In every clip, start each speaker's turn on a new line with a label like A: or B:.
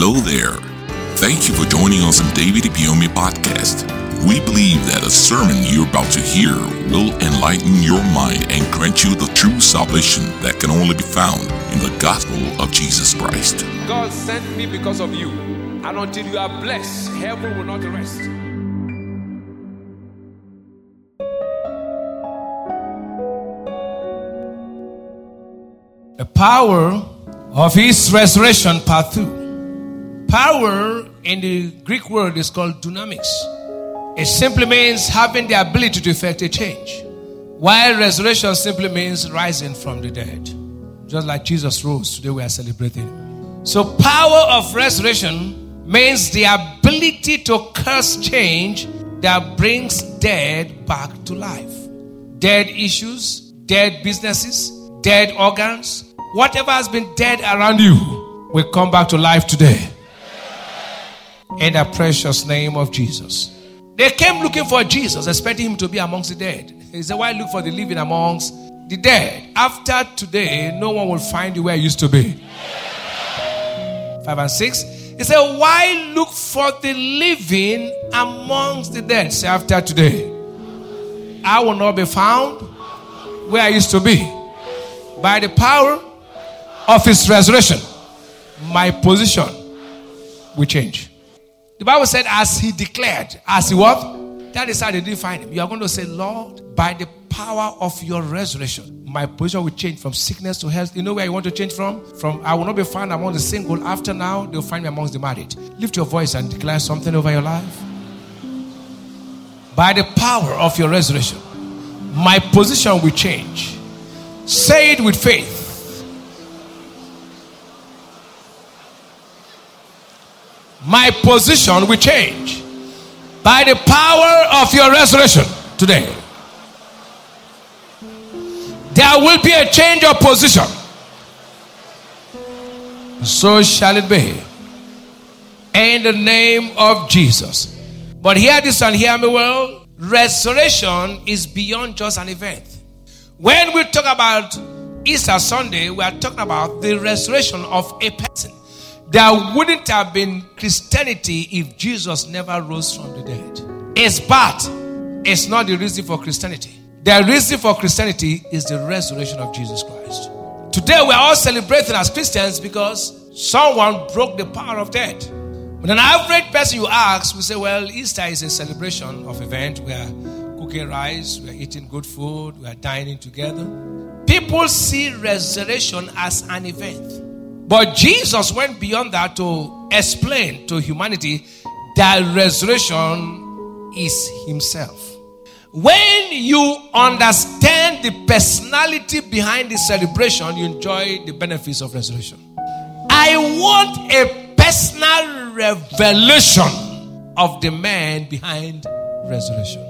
A: Hello there. Thank you for joining us on David Ibiome Podcast. We believe that a sermon you're about to hear will enlighten your mind and grant you the true salvation that can only be found in the gospel of Jesus Christ.
B: God sent me because of you. And until you are blessed, heaven will not rest.
C: The power of his resurrection, part 2. Power in the Greek word is called dunamis. It simply means having the ability to effect a change, while resurrection simply means rising from the dead. Just like Jesus rose, today we are celebrating. So power of resurrection means the ability to cause change that brings dead back to life. Dead issues, dead businesses, dead organs, whatever has been dead around you will come back to life today. In the precious name of Jesus. They came looking for Jesus, expecting him to be amongst the dead. He said, why look for the living amongst the dead? After today, no one will find you where you used to be. 5 and 6. He said, why look for the living amongst the dead? Say, after today, I will not be found where I used to be. By the power of his resurrection, my position will change. The Bible said, as he declared, as he what? That is how they didn't find him. You are going to say, Lord, by the power of your resurrection, my position will change from sickness to health. You know where you want to change from? From I will not be found among the single. After now, they'll find me amongst the married. Lift your voice and declare something over your life. By the power of your resurrection, my position will change. Say it with faith. My position will change by the power of your resurrection today. There will be a change of position. So shall it be. In the name of Jesus. But hear this and hear me well. Resurrection is beyond just an event. When we talk about Easter Sunday, we are talking about the resurrection of a person. There wouldn't have been Christianity if Jesus never rose from the dead. It's bad. It's not the reason for Christianity. The reason for Christianity is the resurrection of Jesus Christ. Today we are all celebrating as Christians because someone broke the power of death. When an average person you ask, we say, well, Easter is a celebration of event. We are cooking rice, we are eating good food, we are dining together. People see resurrection as an event. But Jesus went beyond that to explain to humanity that resurrection is himself. When you understand the personality behind the celebration, you enjoy the benefits of resurrection. I want a personal revelation of the man behind resurrection.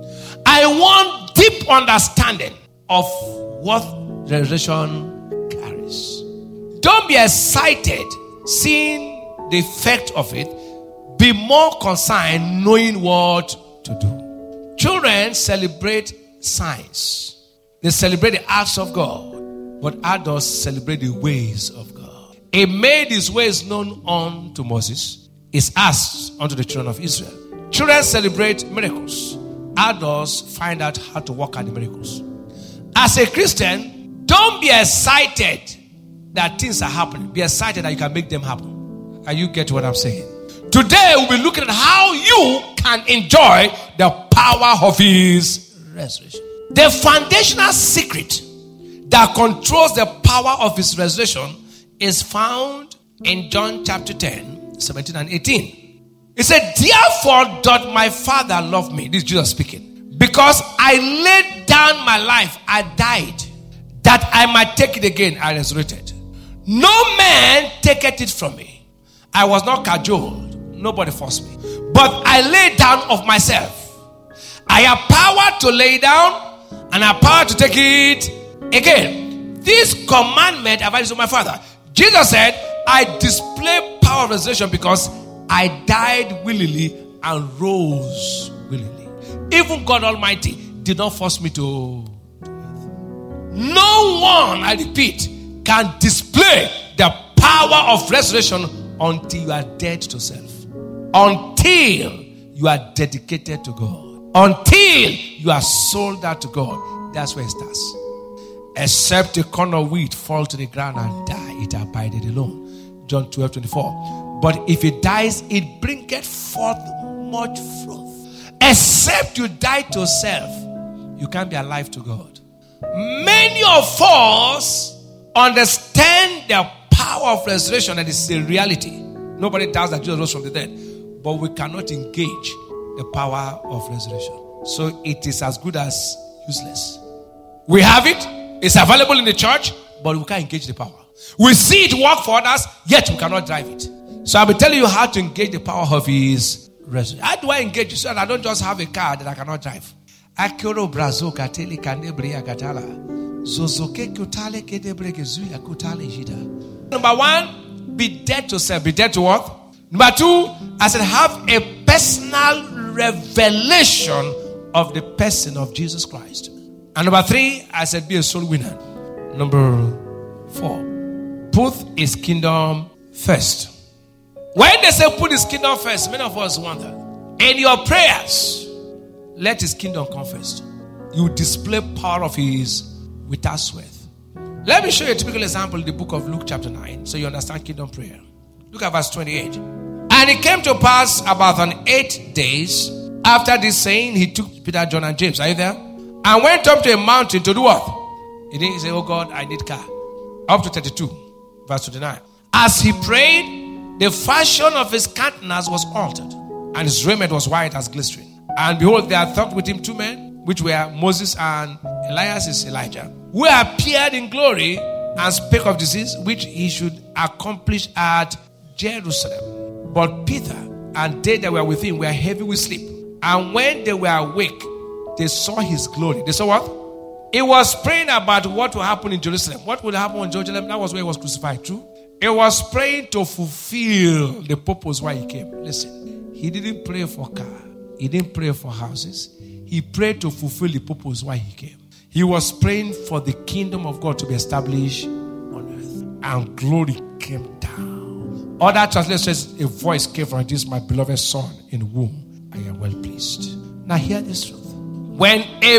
C: I want deep understanding of what resurrection carries. Don't be excited seeing the effect of it. Be more concerned knowing what to do. Children celebrate signs. They celebrate the acts of God. But adults celebrate the ways of God. He made his ways known unto Moses. His acts unto the children of Israel. Children celebrate miracles. Adults find out how to work out the miracles. As a Christian, don't be excited that things are happening. Be excited that you can make them happen. And you get what I'm saying? Today we'll be looking at how you can enjoy the power of his resurrection. The foundational secret that controls the power of his resurrection is found in John chapter 10, 17 and 18. It said, therefore doth my Father love me. This is Jesus speaking. Because I laid down my life, I died, that I might take it again, I resurrected. No man taketh it from me. I was not cajoled. Nobody forced me. But I lay down of myself. I have power to lay down and I have power to take it again. This commandment have I received from my Father. Jesus said, I display power of resurrection because I died willingly and rose willingly. Even God Almighty did not force me to. No one, I repeat, can display the power of resurrection until you are dead to self. Until you are dedicated to God. Until you are sold out to God. That's where it starts. Except a corn of wheat fall to the ground and die, it abideth alone. John 12:24. But if it dies, it bringeth forth much fruit. Except you die to self, you can't be alive to God. Many of us understand the power of resurrection, and it's a reality. Nobody doubts that Jesus rose from the dead. But we cannot engage the power of resurrection. So it is as good as useless. We have it. It's available in the church, but we can't engage the power. We see it work for others, yet we cannot drive it. So I'll be telling you how to engage the power of His resurrection. How do I engage it? So that I don't just have a car that I cannot drive. Number one, be dead to self. Be dead to what? Number two, I said have a personal revelation of the person of Jesus Christ. And number three, I said be a soul winner. Number four, put His kingdom first. When they say put His kingdom first, many of us wonder. In your prayers, let His kingdom come first. You display power of His without sweat. Let me show you a typical example in the book of Luke chapter 9, so you understand kingdom prayer. Look at verse 28. And it came to pass about on 8 days after this saying, he took Peter, John, and James. Are you there? And went up to a mountain to do what? He didn't say, oh God, I need car. Up to 32, verse 29. As he prayed, the fashion of his countenance was altered, and his raiment was white as glistering. And behold, there thought with him 2 men, which were Moses and Elias is Elijah, who appeared in glory and spake of disease, which he should accomplish at Jerusalem. But Peter and they that were with him were heavy with sleep. And when they were awake, they saw his glory. They saw what? He was praying about what will happen in Jerusalem. What will happen in Jerusalem? That was where he was crucified. True? He was praying to fulfill the purpose why he came. Listen, he didn't pray for car. He didn't pray for houses. He prayed to fulfill the purpose why he came. He was praying for the kingdom of God to be established on earth. And glory came down. Other translations, a voice came from this, my beloved son, in whom I am well pleased. Now hear this truth. When a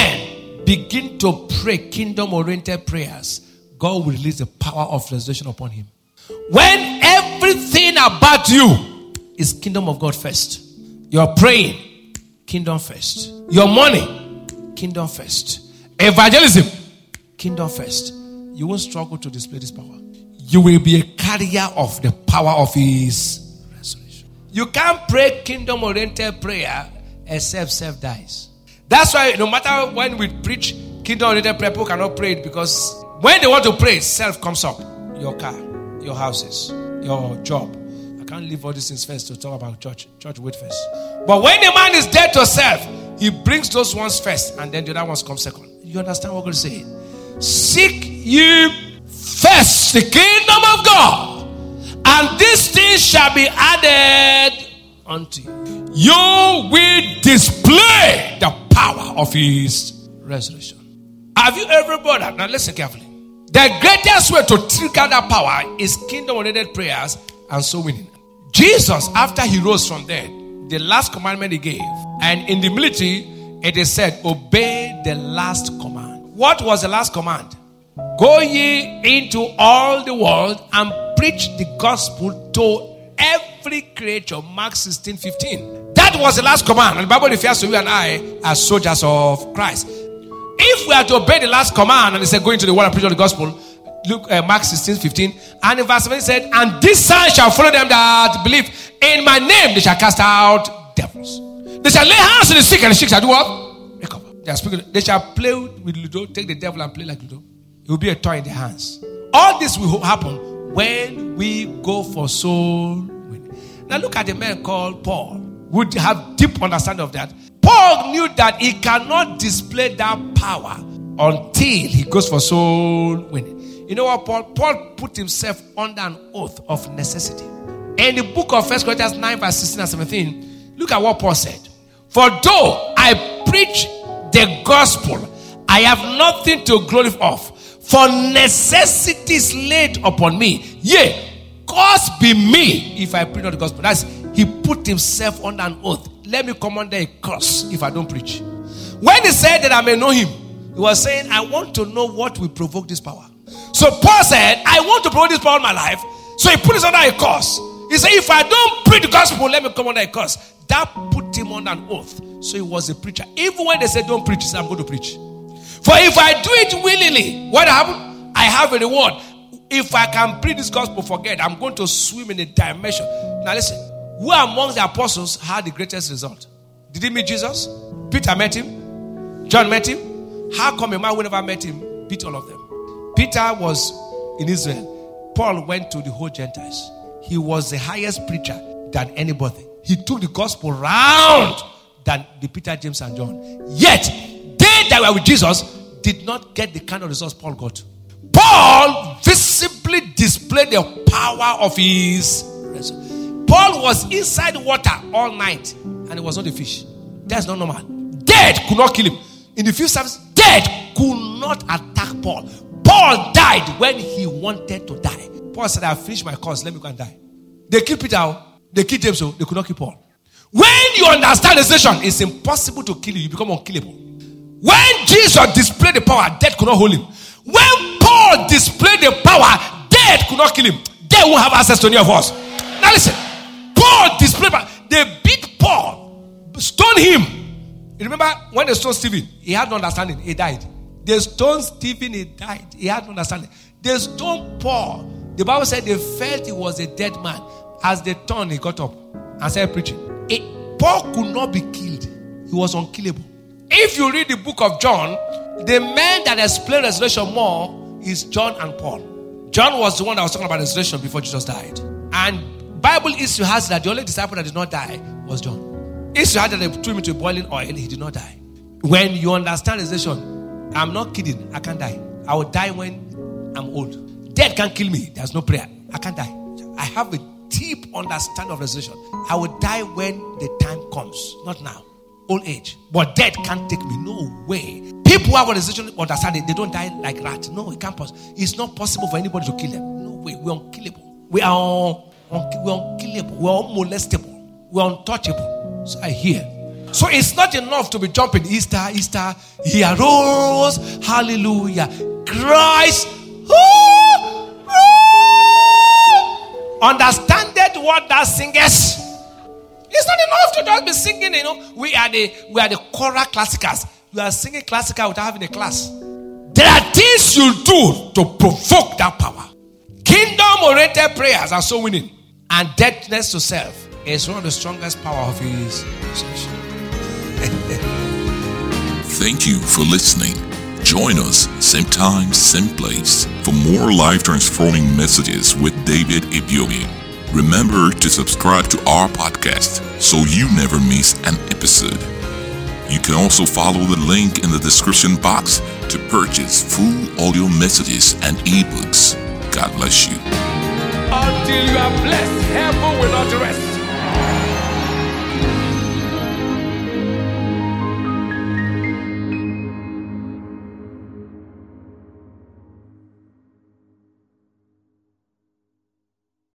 C: man begin to pray kingdom-oriented prayers, God will release the power of resurrection upon him. When everything about you is kingdom of God first, you're praying, kingdom first. Your money, kingdom first. Evangelism, kingdom first. You won't struggle to display this power. You will be a carrier of the power of His resurrection. You can't pray kingdom-oriented prayer except self dies. That's why no matter when we preach kingdom-oriented prayer, people cannot pray it, because when they want to pray, self comes up. Your car, your houses, your job. I can't leave all these things first to talk about church. Church wait first. But when the man is dead to self, he brings those ones first, and then the other ones come second. You understand what God is saying? Seek ye first the kingdom of God, and these things shall be added unto you. You will display the power of His resurrection. Have you ever brought that? Now listen carefully. The greatest way to trigger that power is kingdom-oriented prayers and soul winning. Jesus, after He rose from dead, the last commandment He gave, and in the military, it is said, obey the last command. What was the last command? Go ye into all the world and preach the gospel to every creature. Mark 16:15. That was the last command. And the Bible refers to you and I as soldiers of Christ. If we are to obey the last command, and it said, go into the world and preach the gospel, look, Mark 16:15. And in verse 7 it said, and this sign shall follow them that believe. In my name they shall cast out devils. They shall lay hands on the sick, and the sick shall do what? Recover. They are speaking. They shall play with Ludo, take the devil and play like Ludo. It will be a toy in their hands. All this will happen when we go for soul winning. Now look at the man called Paul, who would have deep understanding of that. Paul knew that he cannot display that power until he goes for soul winning. You know what, Paul put himself under an oath of necessity. In the book of 1 Corinthians 9 verse 16 and 17, look at what Paul said. For though I preach the gospel, I have nothing to glory of, for necessity is laid upon me. Yea, cursed be me if I preach not the gospel. That's, he put himself under an oath. Let me come under a curse if I don't preach. When he said that I may know him, he was saying, I want to know what will provoke this power. So Paul said, I want to provoke this power in my life. So he put it under a curse. He said, if I don't preach the gospel, let me come under a curse. That put him under an oath. So he was a preacher. Even when they said don't preach, he said, I'm going to preach. For if I do it willingly, what happened? I have a reward. If I can preach this gospel, forget, I'm going to swim in a dimension. Now listen, who amongst the apostles had the greatest result? Did he meet Jesus? Peter met him. John met him. How come a man who never met him beat all of them? Peter was in Israel. Paul went to the whole Gentiles. He was the highest preacher than anybody. He took the gospel round than the Peter, James, and John. Yet, they that were with Jesus did not get the kind of results Paul got. Paul visibly displayed the power of his resurrection. Paul was inside water all night and it was not a fish. That's not normal. Death could not kill him. In the field service, death could not attack Paul. Paul died when he wanted to die. Paul said, I finished my course, let me go and die. They killed Peter, they killed James, they could not kill Paul. When you understand the situation, it's impossible to kill you, you become unkillable. When Jesus displayed the power, death could not hold him. When Paul displayed the power, death could not kill him. They won't have access to any of us. Now listen, Paul displayed power. They beat Paul, stoned him. You remember when they stoned Stephen, he had no understanding, he died. They stoned Stephen, he died. He had no understanding. They stoned Paul. The Bible said they felt he was a dead man. As they turned, he got up and started preaching. Paul could not be killed. He was unkillable. If you read the book of John, the man that explained resurrection more is John and Paul. John was the one that was talking about resurrection before Jesus died. And Bible history has that the only disciple that did not die was John. History had that they threw him into boiling oil, he did not die. When you understand resurrection, I'm not kidding, I can't die. I will die when I'm old. Death can't kill me. There's no prayer. I can't die. I have a deep understanding of resurrection. I will die when the time comes, not now. Old age. But death can't take me. No way. People who have a resurrection understanding, they don't die like that. No, it can't possible. It's not possible for anybody to kill them. No way. We're unkillable. We're unkillable. We're unmolestable. We're untouchable. So I hear. So it's not enough to be jumping. Easter, Easter. He arose. Hallelujah. Christ. Understanded what that singers. It's not enough to just be singing, We are the choral classicals. We are singing classical without having a class. There are things you do to provoke that power. Kingdom-oriented prayers are so winning. And deadness to self is one of the strongest power of his resurrection.
A: Thank you for listening. Join us, same time, same place, for more life-transforming messages with David Ibiyeomie. Remember to subscribe to our podcast so you never miss an episode. You can also follow the link in the description box to purchase full audio messages and ebooks. God bless you.
B: Until you are blessed, heaven will not rest.